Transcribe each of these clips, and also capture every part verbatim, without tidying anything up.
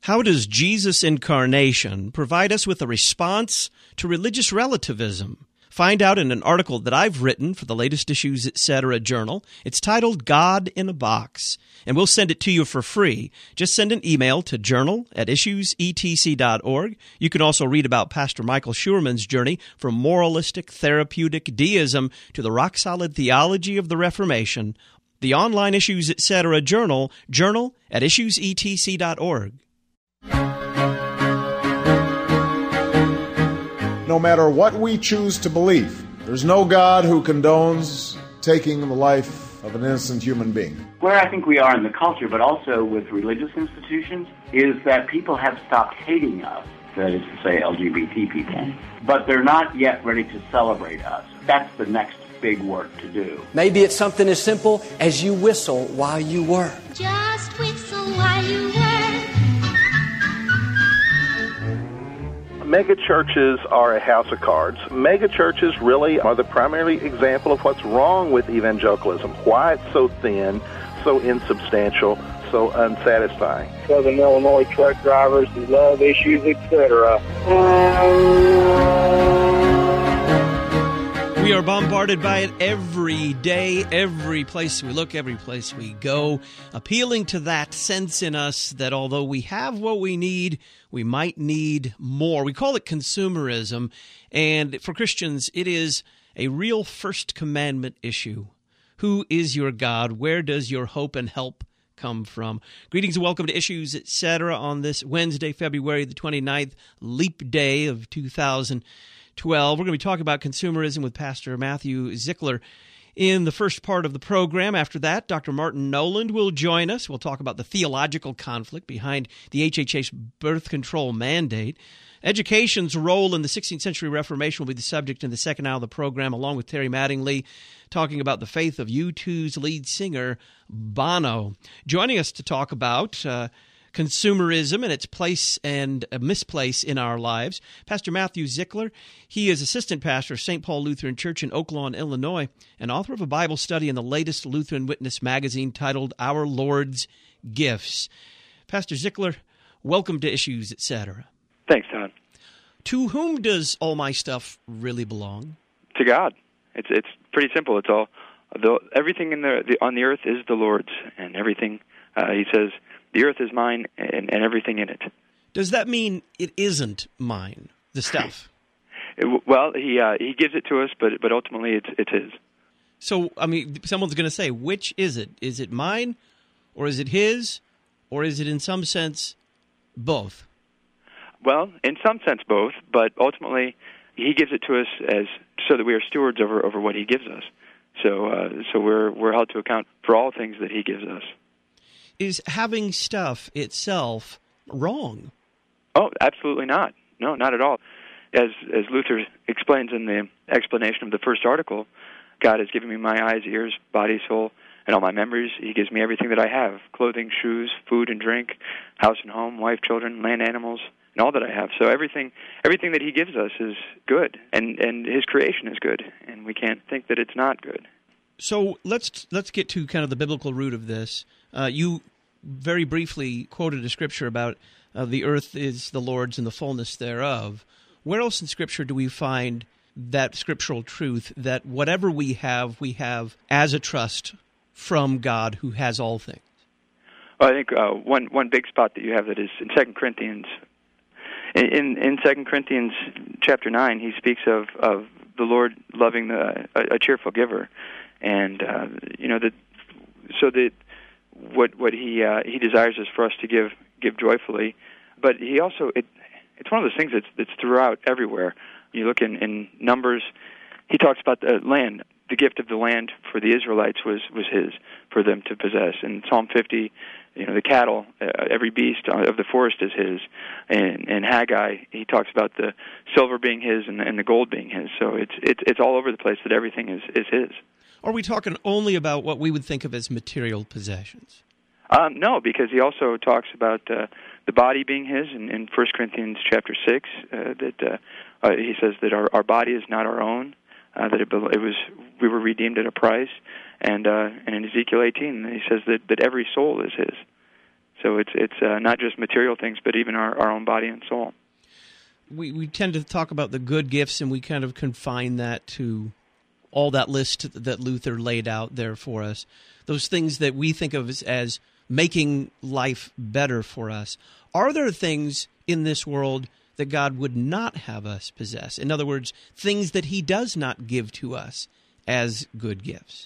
How does Jesus' incarnation provide us with a response to religious relativism? Find out in an article that I've written for the latest Issues Etc. journal. It's titled God in a Box, and we'll send it to you for free. Just send an email to journal at issues e t c dot org. You can also read about Pastor Michael Schurman's journey from moralistic therapeutic deism to the rock-solid theology of the Reformation. The online Issues Etc. journal, journal at issues e t c dot org. No matter what we choose to believe, there's no God who condones taking the life of an innocent human being. Where I think we are in the culture, but also with religious institutions, is that people have stopped hating us, that is to say L G B T people, but they're not yet ready to celebrate us. That's the next big work to do. Maybe it's something as simple as you whistle while you work. Just whistle while you work. Mega churches are a house of cards. Mega churches really are the primary example of what's wrong with evangelicalism, why it's so thin, so insubstantial, so unsatisfying. Southern Illinois truck drivers who love Issues, et cetera. We are bombarded by it every day, every place we look, every place we go, appealing to that sense in us that although we have what we need, we might need more. We call it consumerism, and for Christians, it is a real First Commandment issue. Who is your God? Where does your hope and help come from? Greetings and welcome to Issues Etc. on this Wednesday, February the twenty-ninth, leap day of two thousand twelve. We're going to be talking about consumerism with Pastor Matthew Zickler in the first part of the program. After that, Doctor Martin Noland will join us. We'll talk about the theological conflict behind the H H H birth control mandate. Education's role in the sixteenth century Reformation will be the subject in the second hour of the program, along with Terry Mattingly talking about the faith of U two's lead singer, Bono. Joining us to talk about uh, consumerism and its place and misplace in our lives, Pastor Matthew Zickler. He is assistant pastor of Saint Paul Lutheran Church in Oak Lawn, Illinois, and author of a Bible study in the latest Lutheran Witness magazine titled Our Lord's Gifts. Pastor Zickler, welcome to Issues Etc. Thanks, Todd. To whom does all my stuff really belong? To God. It's it's pretty simple. It's all the, everything in the, the on the earth is the Lord's, and everything. Uh, he says, the earth is mine, and, and everything in it. Does that mean it isn't mine, the stuff? it, well, he uh, he gives it to us, but but ultimately it's it's his. So, I mean, someone's going to say, which is it? Is it mine, or is it his, or is it in some sense both? Well, in some sense both, but ultimately he gives it to us as so that we are stewards over over what he gives us. So uh, so we're we're held to account for all things that he gives us. Is having stuff itself wrong? Oh, absolutely not. No, not at all. As as Luther explains in the explanation of the first article, God has given me my eyes, ears, body, soul, and all my memories. He gives me everything that I have: clothing, shoes, food and drink, house and home, wife, children, land, animals, and all that I have. So everything everything that he gives us is good, and, and his creation is good, and we can't think that it's not good. So let's let's get to kind of the biblical root of this. Uh, you very briefly quoted a scripture about uh, the earth is the Lord's and the fullness thereof. Where else in Scripture do we find that scriptural truth that whatever we have, we have as a trust from God who has all things? Well, I think uh, one one big spot that you have that is in Second Corinthians. In in Second Corinthians chapter nine, he speaks of, of the Lord loving the, a, a cheerful giver, and uh, you know that so that. What what he uh, he desires is for us to give give joyfully, but he also it it's one of those things that's that's throughout everywhere. You look in, in Numbers, he talks about the land, the gift of the land for the Israelites was, was his for them to possess. In Psalm fifty, you know the cattle, uh, every beast of the forest is his. And in Haggai, he talks about the silver being his and, and the gold being his. So it's it's it's all over the place that everything is, is his. Are we talking only about what we would think of as material possessions? Um, no, because he also talks about uh, the body being his in, in First Corinthians chapter six. Uh, that uh, uh, he says that our, our body is not our own. Uh, that it, it was we were redeemed at a price, and uh, and in Ezekiel eighteen he says that, that every soul is his. So it's it's uh, not just material things, but even our, our own body and soul. We we tend to talk about the good gifts, and we kind of confine that to all that list that Luther laid out there for us. Those things that we think of as, as making life better for us. Are there things in this world that God would not have us possess? In other words, things that he does not give to us as good gifts?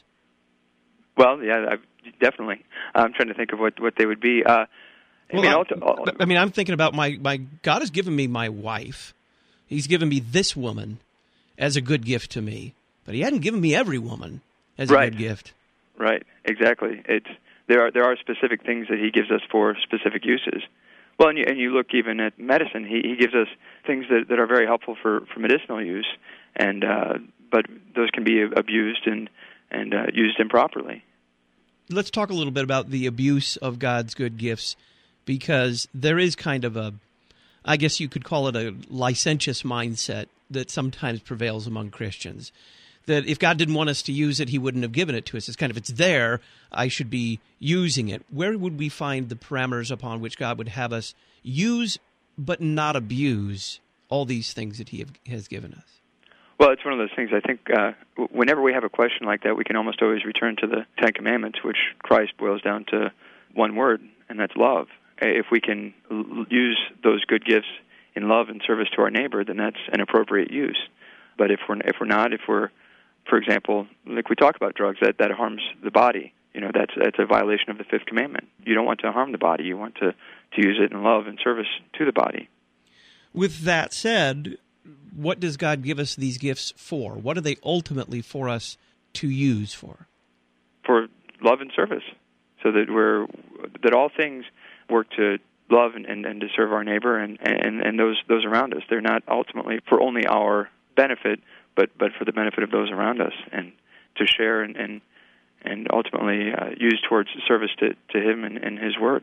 Well, yeah, I, definitely. I'm trying to think of what, what they would be. Uh, I, well, mean, I, also, I mean, I'm thinking about my, my God has given me my wife. He's given me this woman as a good gift to me, but he hadn't given me every woman as right. a good gift. Right, exactly. It's there are there are specific things that he gives us for specific uses. Well, and you, and you look even at medicine. He, he gives us things that, that are very helpful for, for medicinal use, and uh, but those can be abused and and uh, used improperly. Let's talk a little bit about the abuse of God's good gifts, because there is kind of a, I guess you could call it a licentious mindset that sometimes prevails among Christians. That if God didn't want us to use it, he wouldn't have given it to us. It's kind of, it's there, I should be using it. Where would we find the parameters upon which God would have us use but not abuse all these things that he have, has given us? Well, it's one of those things. I think uh, whenever we have a question like that, we can almost always return to the Ten Commandments, which Christ boils down to one word, and that's love. If we can l- use those good gifts in love and service to our neighbor, then that's an appropriate use. But if we're if we're not, if we're, for example, like we talk about drugs, that, that harms the body. You know, that's that's a violation of the Fifth Commandment. You don't want to harm the body. You want to, to use it in love and service to the body. With that said, what does God give us these gifts for? What are they ultimately for us to use for? For love and service, so that we're that all things work to love and, and, and to serve our neighbor and, and, and those those around us. They're not ultimately for only our benefit, but, but for the benefit of those around us, and to share and and, and ultimately uh, use towards service to, to him and, and his word.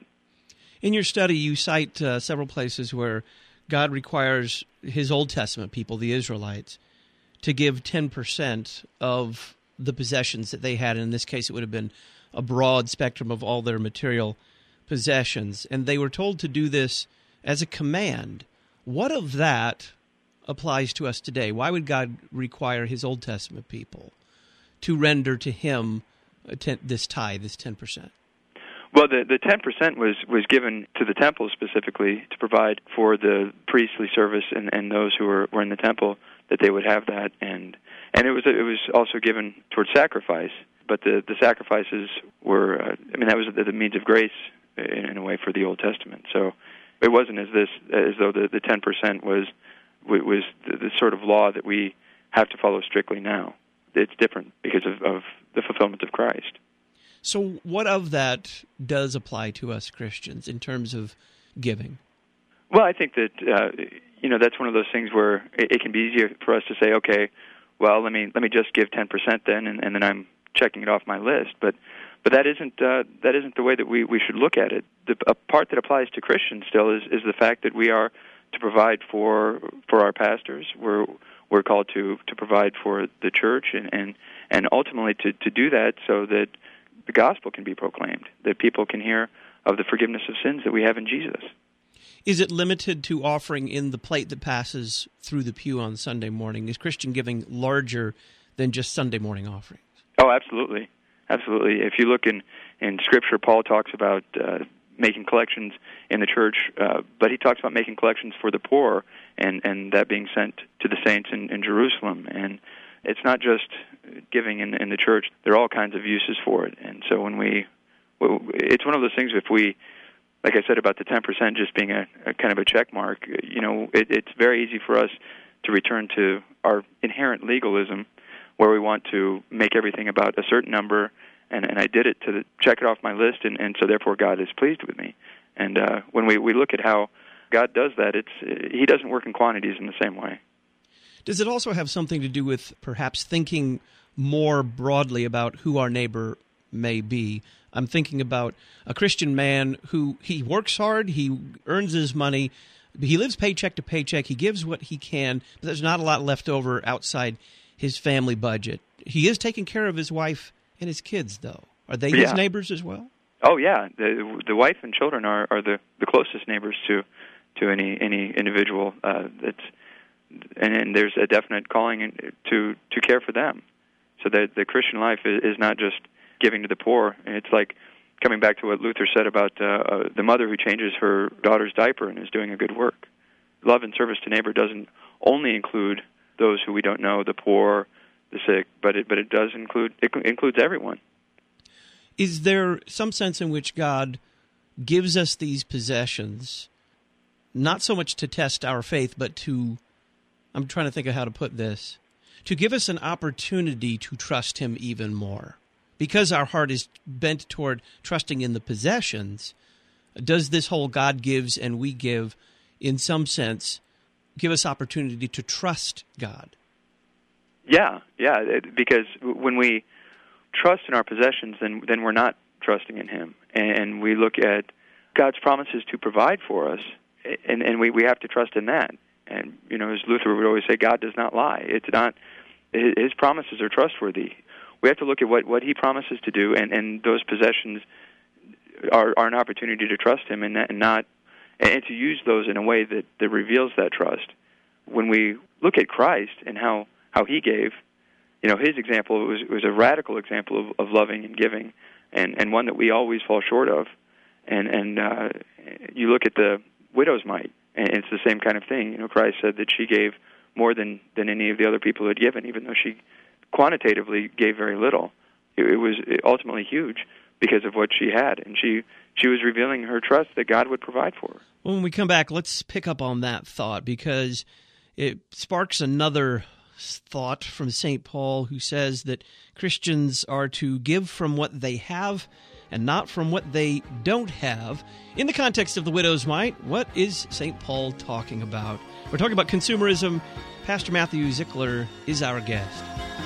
In your study, you cite uh, several places where God requires his Old Testament people, the Israelites, to give ten percent of the possessions that they had. And in this case, it would have been a broad spectrum of all their material possessions. And they were told to do this as a command. What of that applies to us today? Why would God require his Old Testament people to render to him ten, this tithe, this ten percent? Well, the the ten percent was, was given to the temple specifically to provide for the priestly service and, and those who were, were in the temple, that they would have that, and and it was it was also given towards sacrifice. But the, the sacrifices were, uh, I mean, that was the, the means of grace in, in a way for the Old Testament. So it wasn't as this as though the, the ten percent was was the, the sort of law that we have to follow strictly now. It's different because of, of the fulfillment of Christ. So what of that does apply to us Christians in terms of giving? Well, I think that, uh, you know, that's one of those things where it, it can be easier for us to say, okay, well, let me let me just give ten percent then, and, and then I'm checking it off my list. But but that isn't uh, that isn't the way that we, we should look at it. The a part that applies to Christians still is, is the fact that we are to provide for for our pastors. We're we're called to, to provide for the church, and, and, and ultimately to, to do that so that the gospel can be proclaimed, that people can hear of the forgiveness of sins that we have in Jesus. Is it limited to offering in the plate that passes through the pew on Sunday morning? Is Christian giving larger than just Sunday morning offerings? Oh, absolutely. Absolutely. If you look in, in Scripture, Paul talks about uh, making collections in the church, uh, but he talks about making collections for the poor, and, and that being sent to the saints in, in Jerusalem. And it's not just giving in, in the church. There are all kinds of uses for it. And so when we, it's one of those things, if we, like I said about the ten percent just being a, a kind of a check mark, you know, it, it's very easy for us to return to our inherent legalism, where we want to make everything about a certain number, and, and I did it to the, check it off my list, and, and so therefore God is pleased with me. And uh, when we, we look at how God does that, it's He doesn't work in quantities in the same way. Does it also have something to do with perhaps thinking more broadly about who our neighbor may be? I'm thinking about a Christian man who he works hard, he earns his money, he lives paycheck to paycheck, he gives what he can, but there's not a lot left over outside his family budget. He is taking care of his wife and his kids, though. Are they his yeah. neighbors as well? Oh yeah, the the wife and children are, are the, the closest neighbors to to any any individual. Uh, that's and, and there's a definite calling to to care for them. So that the Christian life is, is not just giving to the poor. It's like coming back to what Luther said about uh, uh, the mother who changes her daughter's diaper and is doing a good work. Love and service to neighbor doesn't only include those who we don't know, the poor, the sick, but it but it does include it includes everyone. Is there some sense in which God gives us these possessions, not so much to test our faith, but to, I'm trying to think of how to put this, to give us an opportunity to trust him even more? Because our heart is bent toward trusting in the possessions, does this whole God gives and we give, in some sense, give us opportunity to trust God? Yeah, yeah, it, because when we trust in our possessions, then then we're not trusting in him. And we look at God's promises to provide for us, and, and we, we have to trust in that. And, you know, as Luther would always say, God does not lie. It's not, his promises are trustworthy. We have to look at what, what he promises to do, and, and those possessions are, are an opportunity to trust him and, and not, and to use those in a way that, that reveals that trust. When we look at Christ and how, how he gave, you know, his example was was a radical example of, of loving and giving, and, and one that we always fall short of. And and uh, you look at the widow's mite, and it's the same kind of thing. You know, Christ said that she gave more than, than any of the other people had given, even though she quantitatively gave very little. It, it was ultimately huge because of what she had, and she she was revealing her trust that God would provide for her. Well, when we come back, let's pick up on that thought, because it sparks another thought from Saint Paul, who says that Christians are to give from what they have and not from what they don't have. In the context of the widow's mite, what is Saint Paul talking about? We're talking about consumerism. Pastor Matthew Zickler is our guest.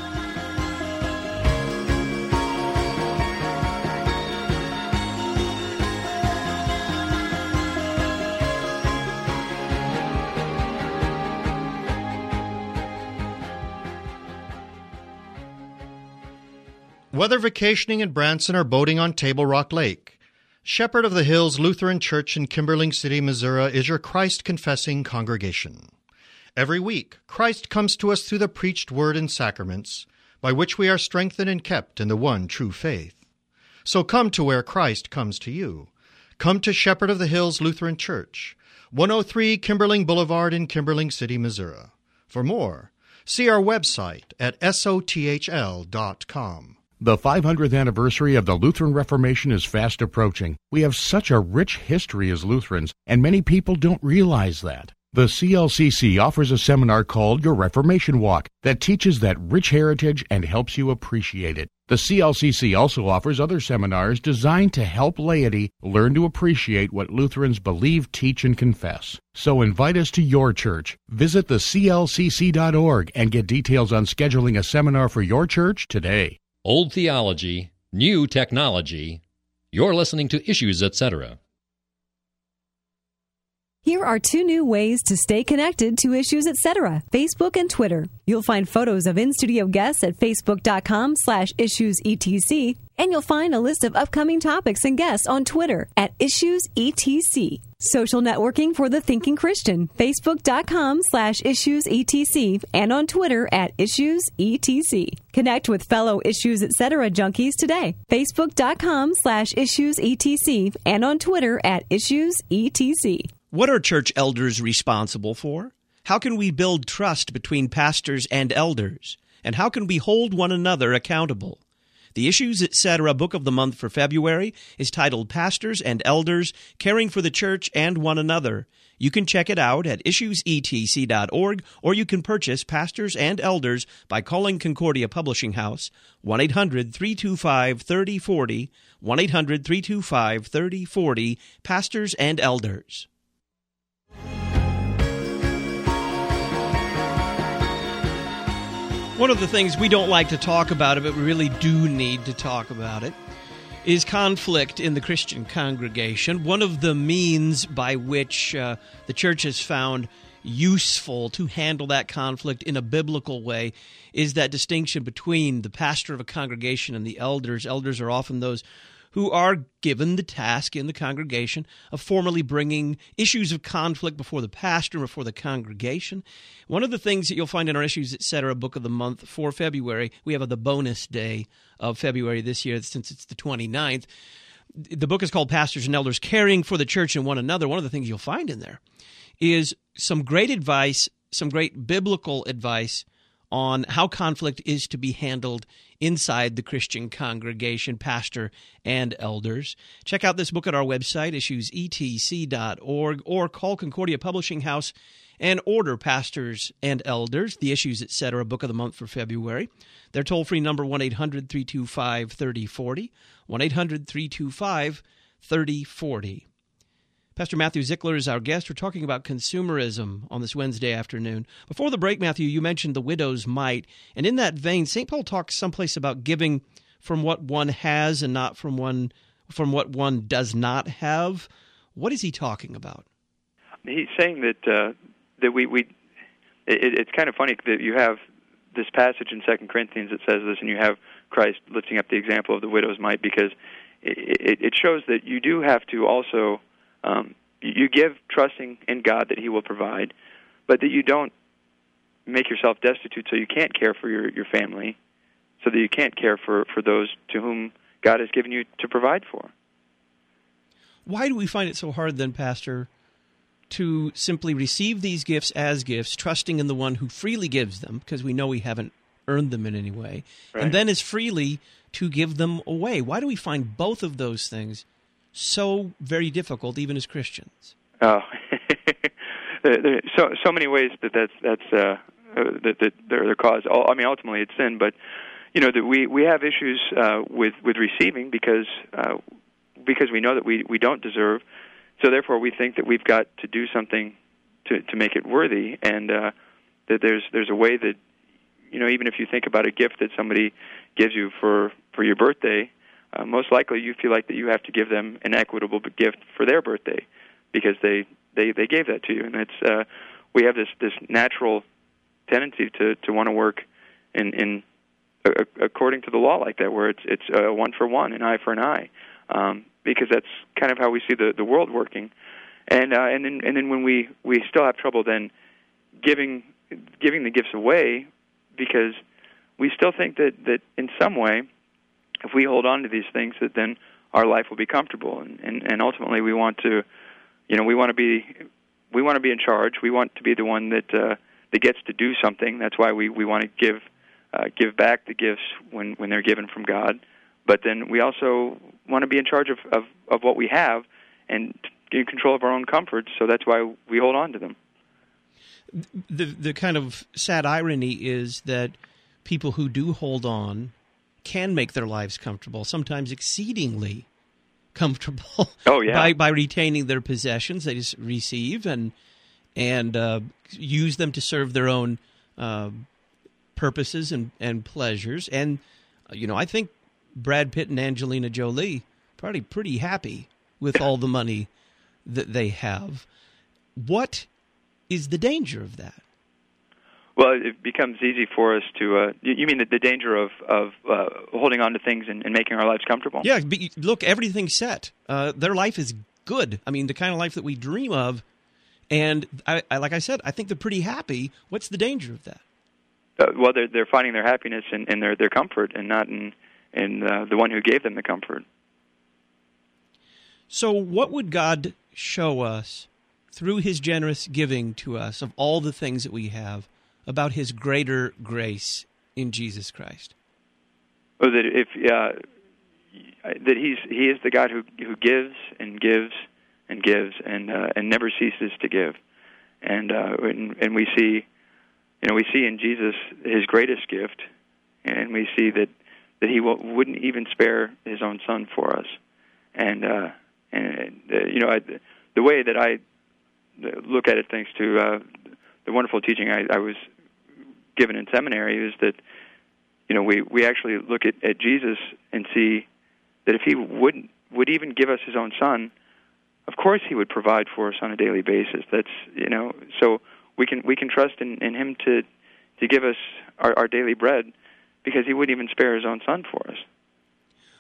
Whether vacationing in Branson or boating on Table Rock Lake, Shepherd of the Hills Lutheran Church in Kimberling City, Missouri is your Christ-confessing congregation. Every week, Christ comes to us through the preached word and sacraments, by which we are strengthened and kept in the one true faith. So come to where Christ comes to you. Come to Shepherd of the Hills Lutheran Church, one oh three Kimberling Boulevard in Kimberling City, Missouri. For more, see our website at S O T H L dot com. The five hundredth anniversary of the Lutheran Reformation is fast approaching. We have such a rich history as Lutherans, and many people don't realize that. The C L C C offers a seminar called Your Reformation Walk that teaches that rich heritage and helps you appreciate it. The C L C C also offers other seminars designed to help laity learn to appreciate what Lutherans believe, teach, and confess. So invite us to your church. Visit the C L C C dot org and get details on scheduling a seminar for your church today. Old theology, new technology. You're listening to Issues, et cetera. Here are two new ways to stay connected to Issues, et cetera. Facebook and Twitter. You'll find photos of in-studio guests at facebook.com slash issuesetc, and you'll find a list of upcoming topics and guests on Twitter at issuesetc. Social networking for the thinking Christian. Facebook.com slash issuesetc, and on Twitter at issuesetc. Connect with fellow Issues, et cetera. junkies today. Facebook.com slash issuesetc, and on Twitter at issuesetc. What are church elders responsible for? How can we build trust between pastors and elders? And how can we hold one another accountable? The Issues, et cetera. book of the month for February is titled Pastors and Elders, Caring for the Church and One Another. You can check it out at issues e t c dot org, or you can purchase Pastors and Elders by calling Concordia Publishing House, one eight hundred three two five three oh four oh, one eight hundred three two five three oh four oh, Pastors and Elders. One of the things we don't like to talk about, but we really do need to talk about it, is conflict in the Christian congregation. One of the means by which uh, the church has found useful to handle that conflict in a biblical way is that distinction between the pastor of a congregation and the elders. Elders are often those who are given the task in the congregation of formally bringing issues of conflict before the pastor, before the congregation. One of the things that you'll find in our Issues Etc. Book of the Month for February, we have the bonus day of February this year since it's the twenty-ninth. The book is called Pastors and Elders Caring for the Church and One Another. One of the things you'll find in there is some great advice, some great biblical advice on how conflict is to be handled inside the Christian congregation, pastor and elders. Check out this book at our website, issues e t c dot org, or call Concordia Publishing House and order Pastors and Elders, the Issues Etc. Book of the Month for February. Their toll-free number, one eight hundred three two five three oh four oh, one eight hundred three two five three oh four oh. Pastor Matthew Zickler is our guest. We're talking about consumerism on this Wednesday afternoon. Before the break, Matthew, you mentioned the widow's mite. And in that vein, Saint Paul talks someplace about giving from what one has and not from one from what one does not have. What is he talking about? He's saying that uh, that we, we it, it's kind of funny that you have this passage in Second Corinthians that says this, and you have Christ lifting up the example of the widow's mite, because it, it, it shows that you do have to also Um, you give trusting in God that He will provide, but that you don't make yourself destitute so you can't care for your, your family, so that you can't care for, for those to whom God has given you to provide for. Why do we find it so hard then, Pastor, to simply receive these gifts as gifts, trusting in the one who freely gives them, because we know we haven't earned them in any way, right, and then as freely to give them away? Why do we find both of those things so very difficult, even as Christians? Oh, there are so so many ways that that's that's uh, uh, that that they're the cause. I mean, ultimately it's sin, but you know that we we have issues uh, with with receiving because uh, because we know that we we don't deserve. So therefore, we think that we've got to do something to to make it worthy, and uh, that there's there's a way that, you know, even if you think about a gift that somebody gives you for for your birthday, Uh, most likely you feel like that you have to give them an equitable gift for their birthday because they, they, they gave that to you. And it's uh, we have this, this natural tendency to, to want to work in, in uh, according to the law like that, where it's it's uh, one for one, an eye for an eye, um, because that's kind of how we see the, the world working. And uh, and then and then when we, we still have trouble then giving giving the gifts away, because we still think that, that in some way, if we hold on to these things, that then our life will be comfortable, and, and, and ultimately we want to, you know, we want to be, we want to be in charge. We want to be the one that uh, that gets to do something. That's why we, we want to give uh, give back the gifts when, when they're given from God. But then we also want to be in charge of, of, of what we have and in control of our own comforts. So that's why we hold on to them. The the kind of sad irony is that people who do hold on can make their lives comfortable, sometimes exceedingly comfortable. Oh yeah, by by retaining their possessions they just receive and and uh, use them to serve their own uh, purposes and, and pleasures. And uh, you know, I think Brad Pitt and Angelina Jolie probably pretty happy with all the money that they have. What is the danger of that? Well, it becomes easy for us to. Uh, you mean the, the danger of of uh, holding on to things and, and making our lives comfortable? Yeah, but look, everything's set. Uh, their life is good. I mean, the kind of life that we dream of. And I, I, like I said, I think they're pretty happy. What's the danger of that? Uh, well, they're they're finding their happiness in, in their, their comfort, and not in in uh, the one who gave them the comfort. So, what would God show us through His generous giving to us of all the things that we have about His greater grace in Jesus Christ? Well, that if uh, that He's He is the God who who gives and gives and gives and uh, and never ceases to give, and uh, and, and we see, you know, we see in Jesus His greatest gift, and we see that that He will, wouldn't even spare His own Son for us, and uh, and uh, you know, I, the way that I look at it, thanks to uh, the wonderful teaching I, I was given in seminary, is that, you know, we, we actually look at, at Jesus and see that if He wouldn't would even give us His own Son, of course He would provide for us on a daily basis. That's, you know, so we can we can trust in, in Him to to give us our, our daily bread, because He wouldn't even spare His own Son for us.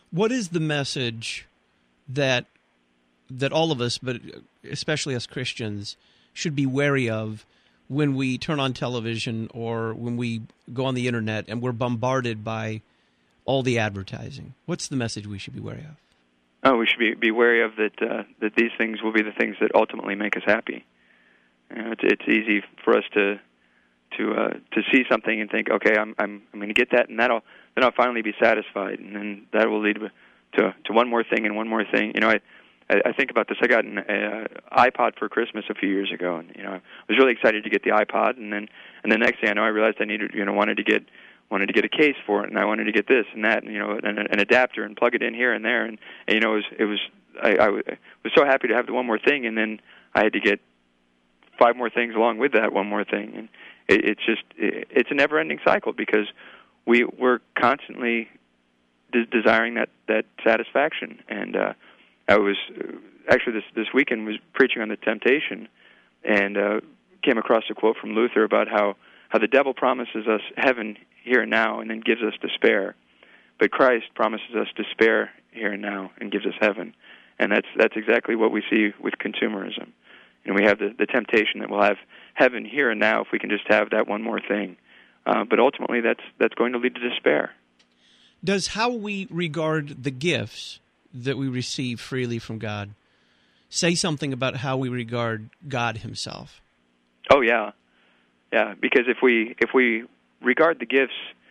What is the message that that all of us, but especially us Christians, should be wary of when we turn on television or when we go on the internet and we're bombarded by all the advertising? What's the message we should be wary of? Oh, we should be, be wary of that. Uh, that these things will be the things that ultimately make us happy. You know, it's, it's easy for us to to uh, to see something and think, okay, I'm I'm I'm going to get that, and that'll then I'll finally be satisfied, and then that will lead to to one more thing and one more thing. You know, I. I think about this. I got an uh, iPod for Christmas a few years ago, and you know, I was really excited to get the iPod. And then, and the next day, I know I realized I needed, you know, wanted to get, wanted to get a case for it, and I wanted to get this and that, and you know, an, an adapter and plug it in here and there, and, and you know, it was, it was, I, I was so happy to have the one more thing, and then I had to get five more things along with that one more thing, and it, it's just, it, it's a never-ending cycle because we we're constantly de- desiring that that satisfaction, and. uh I was actually this this weekend was preaching on the temptation, and uh, came across a quote from Luther about how, how the devil promises us heaven here and now and then gives us despair, but Christ promises us despair here and now and gives us heaven, and that's that's exactly what we see with consumerism. And we have the, the temptation that we'll have heaven here and now if we can just have that one more thing, uh, but ultimately that's that's going to lead to despair. Does how we regard the gifts that we receive freely from God say something about how we regard God himself? Oh yeah, yeah. Because if we if we regard the gifts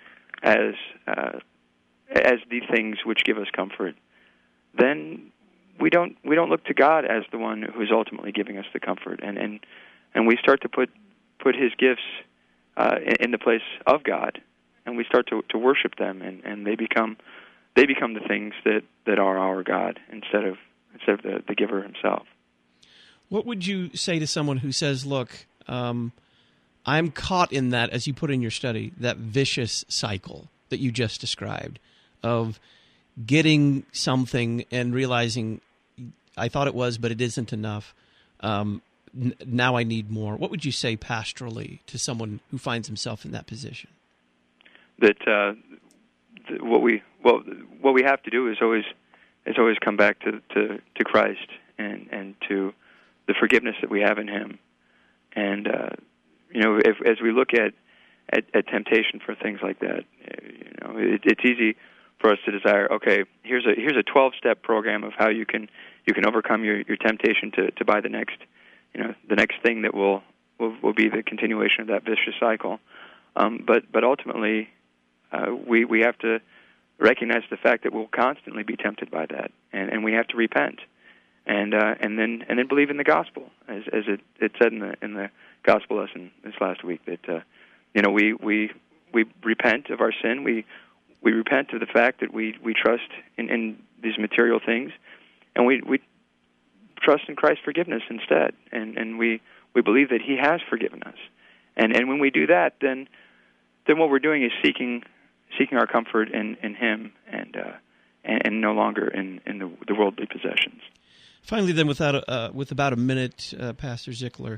as uh, as the things which give us comfort, then we don't we don't look to God as the one who is ultimately giving us the comfort, and and, and we start to put put His gifts uh, in, in the place of God, and we start to, to worship them, and, and they become they become the things that, that are our God instead of instead of the, the giver himself. What would you say to someone who says, look, um, I'm caught in that, as you put in your study, that vicious cycle that you just described of getting something and realizing I thought it was, but it isn't enough. Um, n- now I need more. What would you say pastorally to someone who finds himself in that position? That uh, th- what we well what we have to do is always is always come back to, to, to Christ and, and to the forgiveness that we have in Him. And uh, you know, if, as we look at, at, at temptation for things like that, you know, it, it's easy for us to desire. Okay, here's a here's a twelve-step program of how you can you can overcome your, your temptation to, to buy the next, you know, the next thing that will will, will be the continuation of that vicious cycle. Um, but but ultimately, uh, we we have to recognize the fact that we'll constantly be tempted by that, and, and we have to repent, and uh, and then and then believe in the gospel, as as it, it said in the in the gospel lesson this last week, that uh, you know we, we we repent of our sin, we we repent of the fact that we, we trust in, in these material things, and we we trust in Christ's forgiveness instead, and, and we, we believe that He has forgiven us, and and when we do that, then then what we're doing is seeking seeking our comfort in, in Him, and, uh, and and no longer in, in the, the worldly possessions. Finally, then, without a, uh, with about a minute, uh, Pastor Zikler,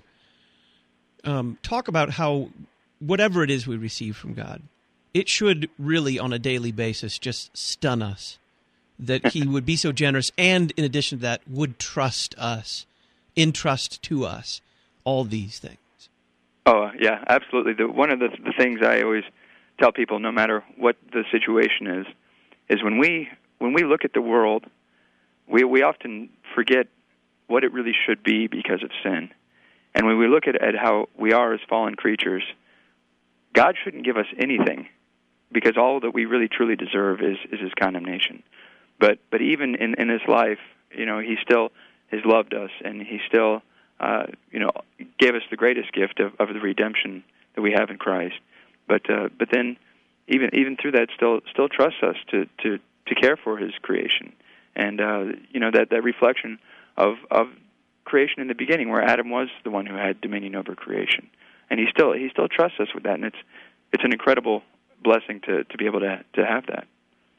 um, talk about how whatever it is we receive from God, it should really, on a daily basis, just stun us that He would be so generous, and in addition to that, would trust us, entrust to us all these things. Oh, yeah, absolutely. The, one of the, the things I always tell people, no matter what the situation is, is when we when we look at the world, we we often forget what it really should be because of sin. And when we look at, at how we are as fallen creatures, God shouldn't give us anything, because all that we really truly deserve is, is His condemnation. But but even in, in this life, you know, He still has loved us, and He still, uh, you know, gave us the greatest gift of, of the redemption that we have in Christ. But uh, but then even even through that, still still trusts us to, to, to care for His creation, and uh, you know that, that reflection of of creation in the beginning, where Adam was the one who had dominion over creation, and He still He still trusts us with that, and it's it's an incredible blessing to, to be able to to have that.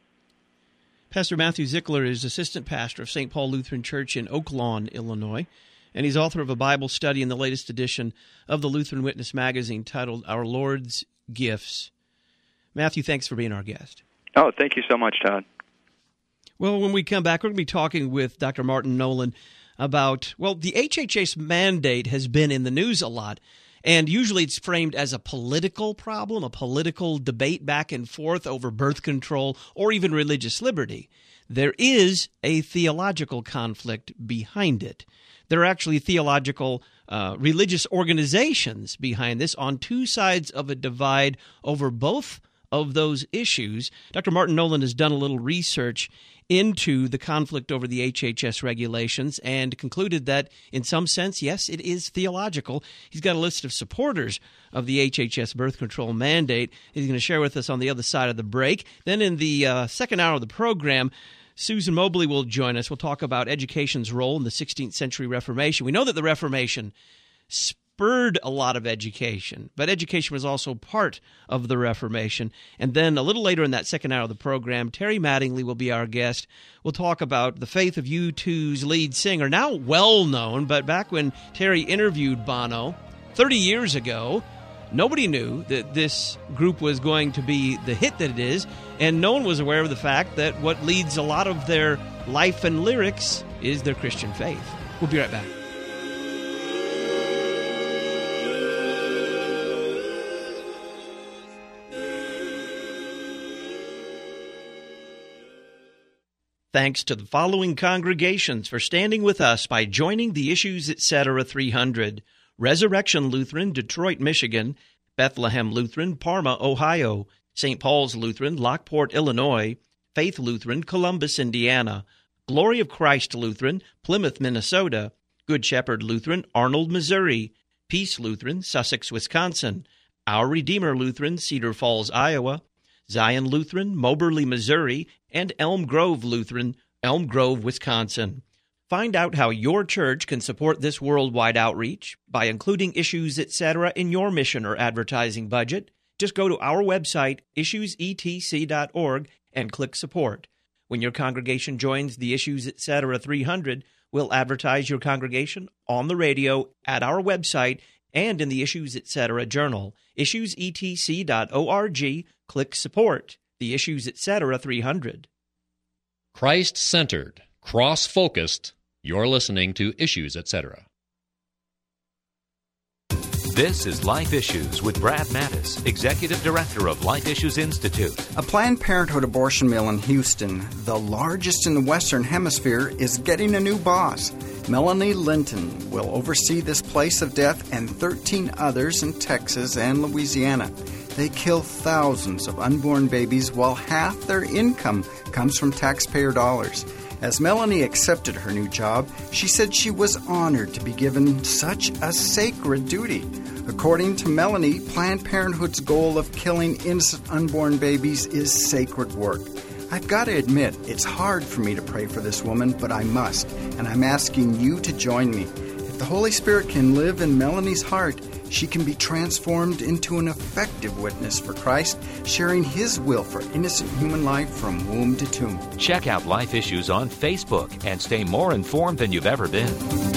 Pastor Matthew Zikler is assistant pastor of Saint Paul Lutheran Church in Oak Lawn, Illinois, and he's author of a Bible study in the latest edition of the Lutheran Witness magazine titled Our Lord's Gifts. Matthew, thanks for being our guest. Oh, thank you so much, Todd. Well, when we come back, we're going to be talking with Doctor Martin Nolan about, well, the H H S mandate has been in the news a lot, and usually it's framed as a political problem, a political debate back and forth over birth control or even religious liberty. There is a theological conflict behind it. There are actually theological uh, religious organizations behind this on two sides of a divide over both of those issues. Doctor Martin Nolan has done a little research into the conflict over the H H S regulations and concluded that, in some sense, yes, it is theological. He's got a list of supporters of the H H S birth control mandate he's going to share with us on the other side of the break. Then in the uh, second hour of the program, Susan Mobley will join us. We'll talk about education's role in the sixteenth century Reformation. We know that the Reformation spurred a lot of education, but education was also part of the Reformation. And then a little later in that second hour of the program, Terry Mattingly will be our guest. We'll talk about the faith of U two's lead singer, now well-known, but back when Terry interviewed Bono thirty years ago, nobody knew that this group was going to be the hit that it is, and no one was aware of the fact that what leads a lot of their life and lyrics is their Christian faith. We'll be right back. Thanks to the following congregations for standing with us by joining the Issues Etc. three hundred. Resurrection Lutheran, Detroit, Michigan; Bethlehem Lutheran, Parma, Ohio; Saint Paul's Lutheran, Lockport, Illinois; Faith Lutheran, Columbus, Indiana; Glory of Christ Lutheran, Plymouth, Minnesota; Good Shepherd Lutheran, Arnold, Missouri; Peace Lutheran, Sussex, Wisconsin; Our Redeemer Lutheran, Cedar Falls, Iowa; Zion Lutheran, Moberly, Missouri; and Elm Grove Lutheran, Elm Grove, Wisconsin. Find out how your church can support this worldwide outreach by including Issues Etc. in your mission or advertising budget. Just go to our website, issues e t c dot org, and click Support. When your congregation joins the Issues Etc. three hundred, we'll advertise your congregation on the radio, at our website, and in the Issues Etc. journal. issues e t c dot org, click Support. The Issues Etc. three hundred. Christ-centered, cross-focused. You're listening to Issues Etc. This is Life Issues with Brad Mattis, Executive Director of Life Issues Institute. A Planned Parenthood abortion mill in Houston, the largest in the Western Hemisphere, is getting a new boss. Melanie Linton will oversee this place of death and thirteen others in Texas and Louisiana. They kill thousands of unborn babies while half their income comes from taxpayer dollars. As Melanie accepted her new job, she said she was honored to be given such a sacred duty. According to Melanie, Planned Parenthood's goal of killing innocent unborn babies is sacred work. I've got to admit, it's hard for me to pray for this woman, but I must, and I'm asking you to join me. If the Holy Spirit can live in Melanie's heart, she can be transformed into an effective witness for Christ, sharing His will for innocent human life from womb to tomb. Check out Life Issues on Facebook and stay more informed than you've ever been.